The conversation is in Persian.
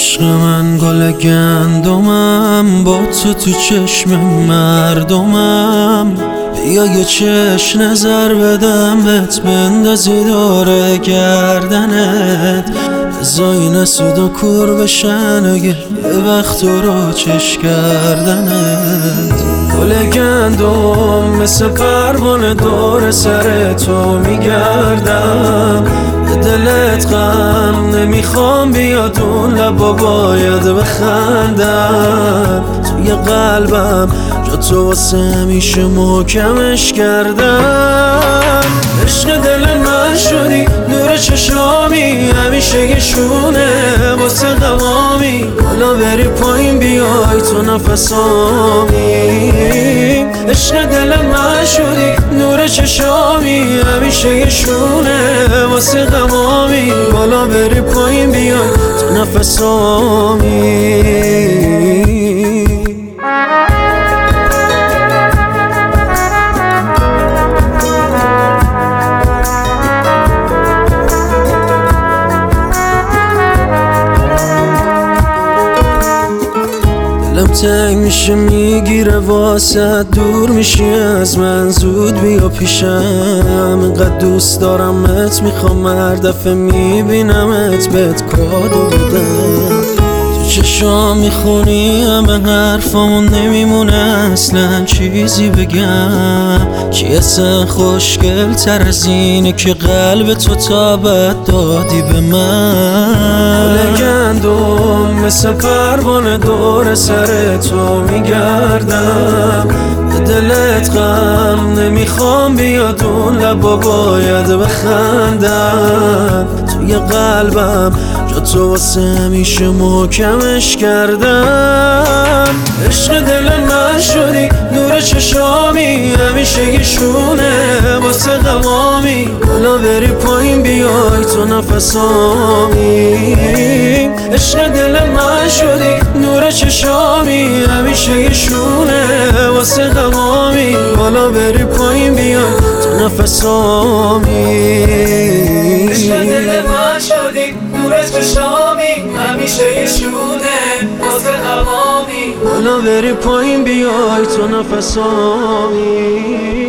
عشق من گل گندمم، با تو چشم مردمم. بیا یه چشم نظر بدم بهت، بندازی دور گردنت. بزای نسود و کور بشن اگه یه وقت رو چش کردنت. گل گندم مثل پروانه دور سر تو میگردم. به دلت غم نمیخوام بیاد اون لبا باید بخندم. توی قلبم جا تو واسه میشه محکمش کردم. عشق دل من شدی نور چشامی، همیشه یه شونه واسه غوامی. حالا بری پایین بیای تو نفسامی. عشق دل من شدی نور چشامی، همیشه یه شونه واسه غوامی. بالا بری پایین بیای تو نفسامی. دلم تنگ میشه میگیره واسه، دور میشی از من زود بیا پیشم. اینقدر دوست دارمت میخوام هر دفعه میبینمت بهت کادو بدم. تو چشام میخونی همه حرفامون، نمیمونه اصلا چیزی بگم. کی اصلا خوشگل تر از اینه که قلب تو تابت دادی به من. گل گندم مثل پروانه دور سر تو میگردم. به دلت غم نمیخوام بیاد اون لبا باید بخندم. توی قلبم جا تو واسه میشه محکمش کردم. عشق دل من شدی نور چشامی، همیشه یه شونه واسه غوامی. حالا بری پایین بیای تو نفسامی. عشق دل من شدی نور چشامی، همیشه یه شونه واسه غوامی. حالا بری پایین بیای تو نفسامی. عشق دل من شدی نور چشامی، همیشه یه شونه واسه غوامی. حالا بری پایین بیای تو نفسامی.